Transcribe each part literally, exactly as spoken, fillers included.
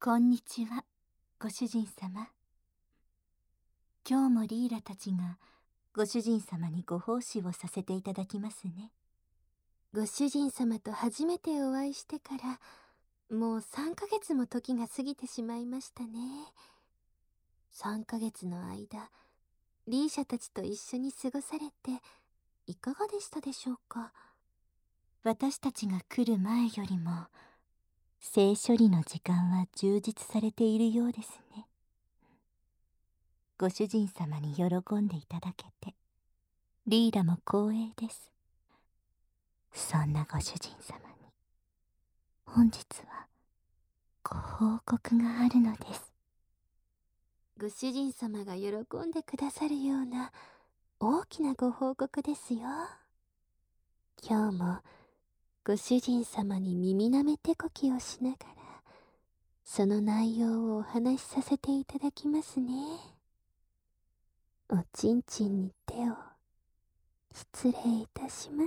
こんにちは、ご主人様。今日もリーラたちがご主人様にご奉仕をさせていただきますね。 ご主人様と初めてお会いしてからもうさんかげつも時が過ぎてしまいましたね。さんかげつの間、リーシャたちと一緒に過ごされていかがでしたでしょうか。 私たちが来る前よりも性処理の時間は充実されているようですね。ご主人様に喜んでいただけてリーラも光栄です。そんなご主人様に本日はご報告があるのです。 ご主人様が喜んでくださるような大きなご報告ですよ。今日もご主人様に耳なめてこきをしながらその内容をお話しさせていただきますね。おちんちんに手を失礼いたします。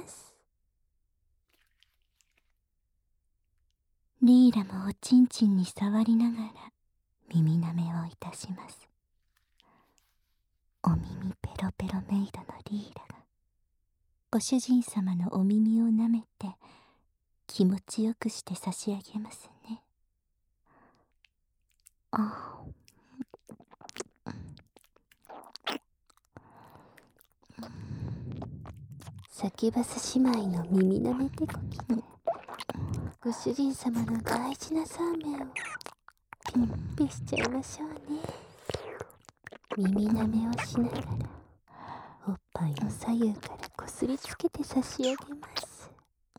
リーラもおちんちんに触りながら耳なめをいたします。お耳ペロペロメイドのリーラがご主人様のお耳をなめて気持ちよくして差し上げますね。あサキュバス姉妹の耳なめてこきでご主人様の大事なそうめんをピッピしちゃいましょうね。耳なめをしながらおっぱいを左右からこすりつけて差し上げます。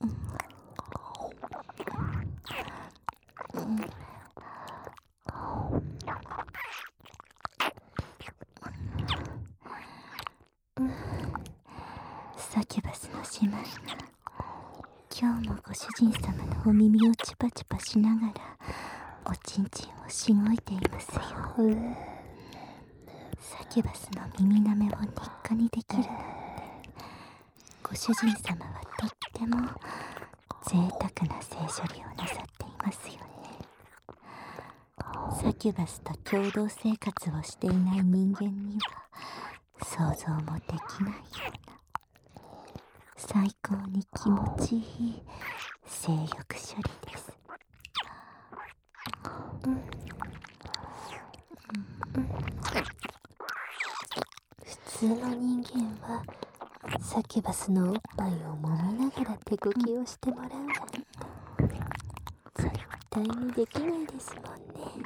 サキュバスの姉妹が今日もご主人様のお耳をチュパチュパしながらおちんちんをしごいていますよ。サキュバスの耳なめを日課にできるなんてご主人様はとっても贅沢な性処理をなさっていますよね。サキュバスと共同生活をしていない人間には想像もできないような最高に気持ちいい性欲処理です。うんうん、 普通の人間はサキュバスのおっぱいを揉みながら手こきをしてもらうなんて絶対にできないですもんね。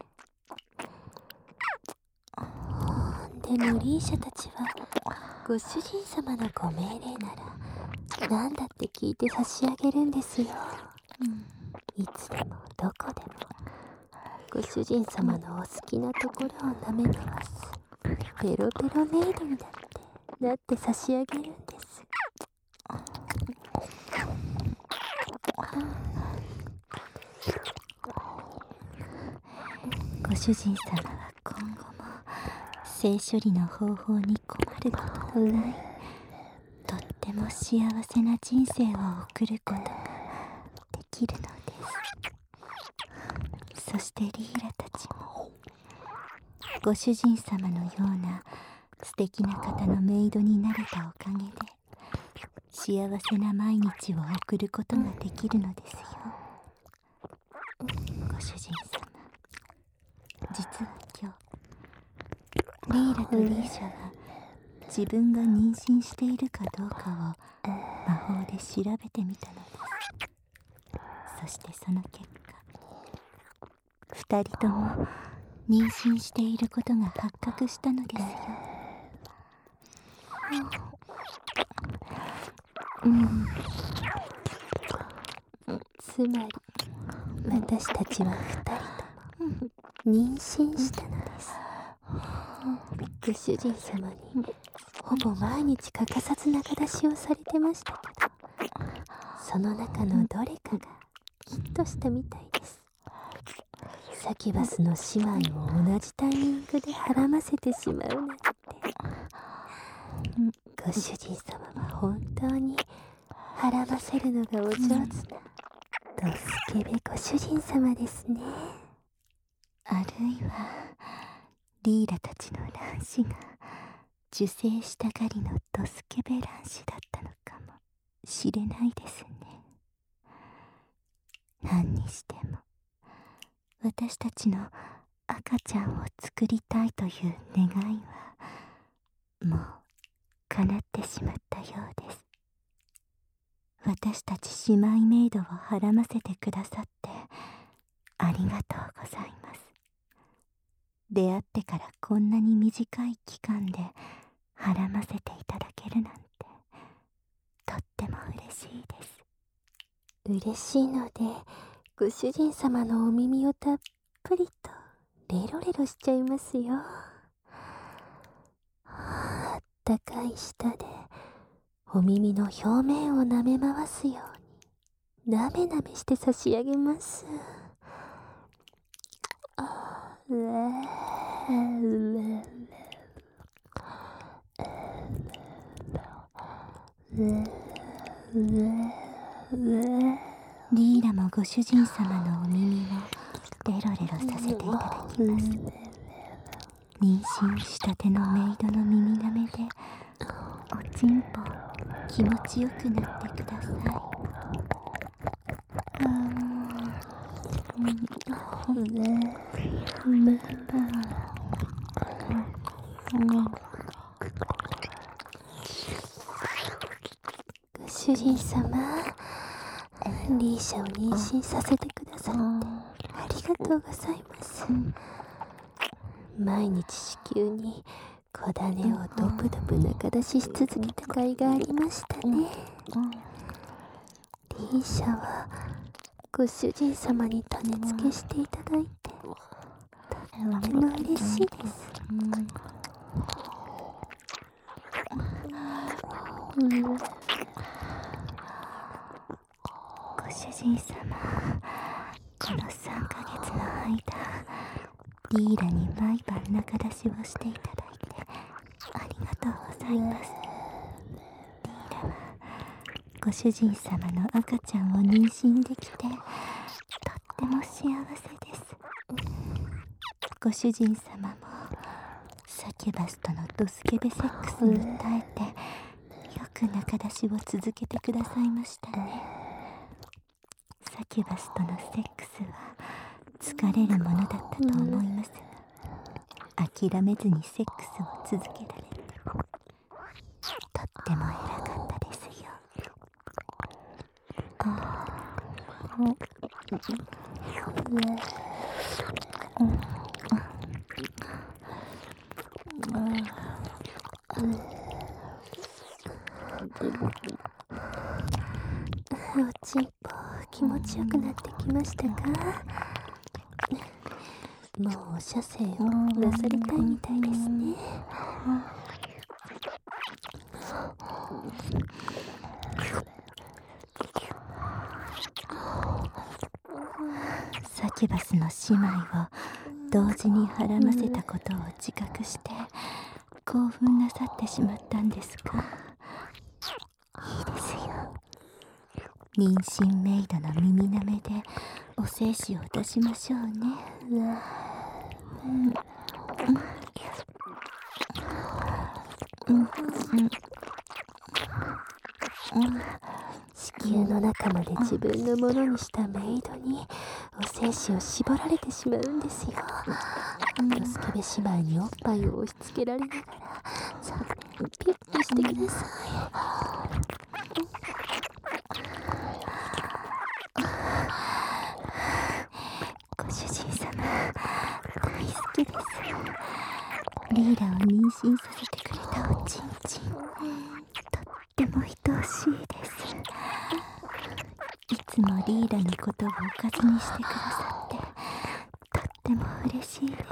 でもリーシャたちはご主人様のご命令なら何だって聞いて差し上げるんですよ。いつでもどこでもご主人様のお好きなところを舐めてます。ペロペロメイドにだってなって差し上げるんです。 ご主人様は今後も性処理の方法に困ることのないとっても幸せな人生を送ることができるのです。そしてリーラたちもご主人様のような素敵な方のメイドになれたおかげで幸せな毎日を送ることができるのですよ。ご主人様、実は今日リーラとリーシャは自分が妊娠しているかどうかを魔法で調べてみたのです。そしてその結果二人とも妊娠していることが発覚したのですよ。うん、 つまり私たちは二人とも妊娠したのです。ご主人様にほぼ毎日欠かさず仲出しをされてましたけど、その中のどれかがヒットしたみたいです。サキュバスの姉妹を同じタイミングではらませてしまうなんて。ご主人様は本当にはらませるのがお上手なドスケベご主人様ですね。 あるいはリーラたちの卵子が受精したがりのドスケベ卵子だったのかもしれないですね。何にしても私たちの赤ちゃんを作りたいという願いはもう叶ってしまったようです。私たち姉妹メイドをはらませてくださってありがとうございます。出会ってからこんなに短い期間ではらませていただけるなんてとっても嬉しいです。 嬉しいのでご主人様のお耳をたっぷりとレロレロしちゃいますよ。あったかい舌でお耳の表面を舐め回すようになめなめして差し上げます。あれリーラもご主人様のお耳をレロレロさせていただきます。妊娠したてのメイドの耳なめでおちんぽ気持ちよくなってください。 ご主人様、リーシャを妊娠させてくださってありがとうございます。毎日子宮に小種をドブドブ中出しし続けた甲斐がありましたね。リーシャはご主人様に種付けしていただいてとっても嬉しいです。 ご主人様、このさんかげつの間リーラに毎晩中出しをしていただいてありがとうございます。リーラはご主人様の赤ちゃんを妊娠できてとっても幸せです。ご主人様もサキュバスとのドスケベセックスに耐えてよく中出しを続けてくださいましたね。サキュバスとのセックスは疲れるものだったと思いますが、諦めずにセックスを続けられてとっても偉かったですよ。 おちんぽ気持ちよくなってきましたか？もうお射精をなさりたいみたいですね。 サキュバスの姉妹を同時にはらませたことを自覚して興奮なさってしまったんですが、いいですよ。妊娠メイドの耳なめでお精子を出しましょうね。うんうん子宮の中まで自分のものにしたメイドにお精子を絞られてしまうんですよ。ドスケベ姉妹におっぱいを押し付けられながらさあピュッとしてください。 ご主人様大好きです。リーラを妊娠させてくれたおちんちんとっても愛おしいです。いつもリーラのことをおかずにしてくださってとっても嬉しいです。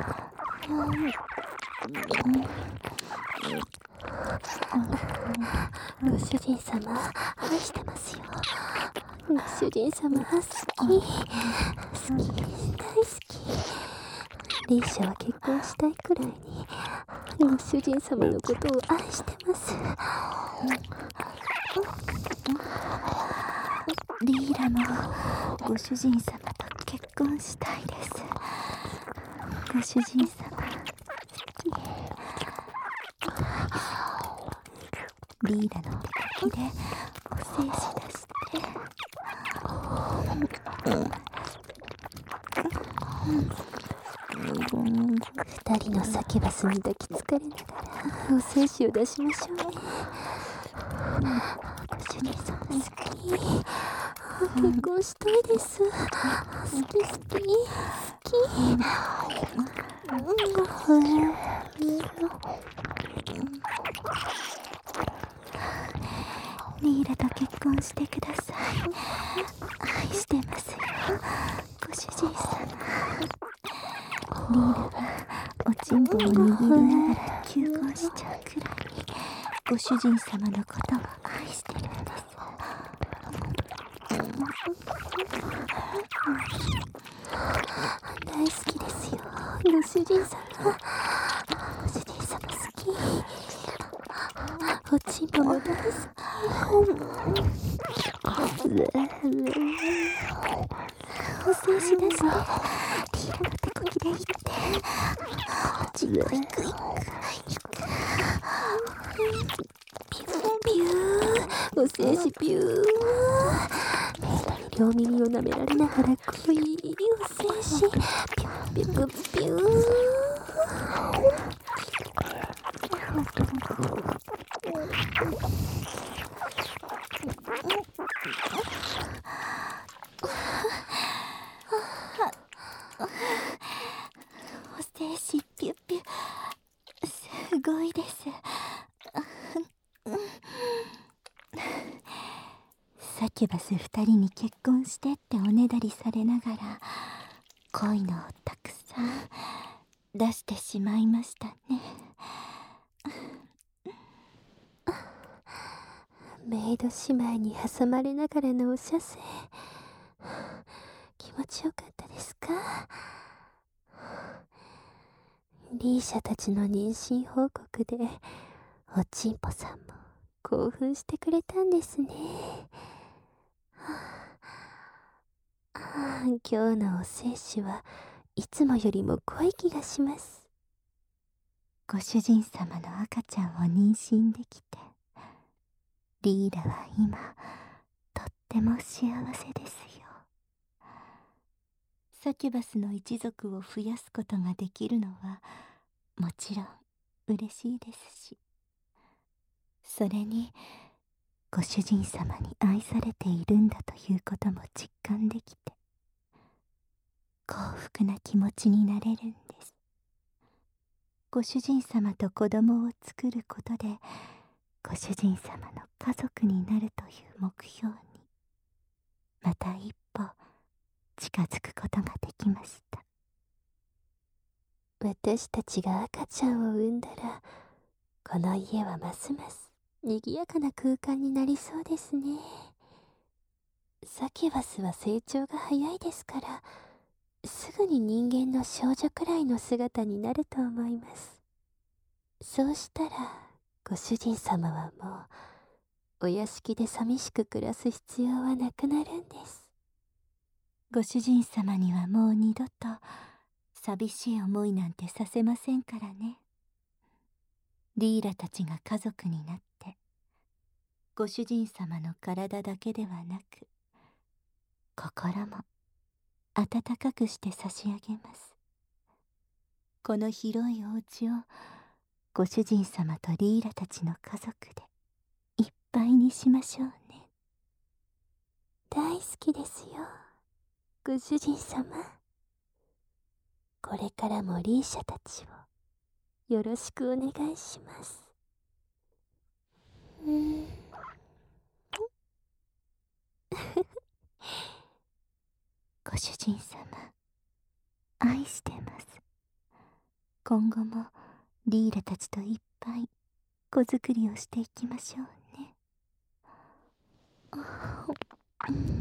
ご主人様愛してますよ。ご主人様好き好き大好き。リーシャは結婚したいくらいにご主人様のことを愛してます。 リーラもご主人様と結婚したいです。 ご主人様リーラの手書きでお精子出して二人のサキュバスに抱きつかれながらお精子を出しましょうね。ご主人様好き、結婚したいです。好き好き好き。 リーラと結婚してください。愛してますよ、ご主人様。リーラはおちんぽを握りながら求婚しちゃうくらいにご主人様のことを愛してるんです。 大好きですよ、ご主人様。ご主人様好き。おちんぽも大好き。 お精子出して、リーラの手こきでいって、おちんぽいくいくピュー、お精子ピュー。両耳を舐められながら濃いお精子ピュッピュッピュー。 お精子ピュッピュ、すごいです。サキュバス二人に結婚してっておねだりされながら恋のをたくさん出してしまいましたね。 メイド姉妹に挟まれながらのお射精、気持ちよかったですか？リーシャたちの妊娠報告でおちんぽさんも興奮してくれたんですね。ああ、今日のお精子はいつもよりも濃い気がします。 ご主人様の赤ちゃんを妊娠できて、リーラは今とっても幸せですよ。サキュバスの一族を増やすことができるのはもちろん嬉しいですし、それにご主人様に愛されているんだということも実感できて、幸福な気持ちになれるんです。ご主人様と子供を作ることでご主人様の家族になるという目標にまた一歩近づくことができました。 私たちが赤ちゃんを産んだら、この家はますます賑やかな空間になりそうですね。サキュバスは成長が早いですから、すぐに人間の少女くらいの姿になると思います。そうしたらご主人様はもうお屋敷で寂しく暮らす必要はなくなるんです。 ご主人様にはもう二度と寂しい思いなんてさせませんからね。リーラたちが家族になってご主人様の体だけではなく心も温かくして差し上げます。この広いお家をご主人様とリーラたちの家族でいっぱいにしましょうね。 大好きですよ、ご主人様。これからもリーシャたちをよろしくお願いします。うん。 ご主人様、愛してます。今後もリーラたちといっぱい子作りをしていきましょうね。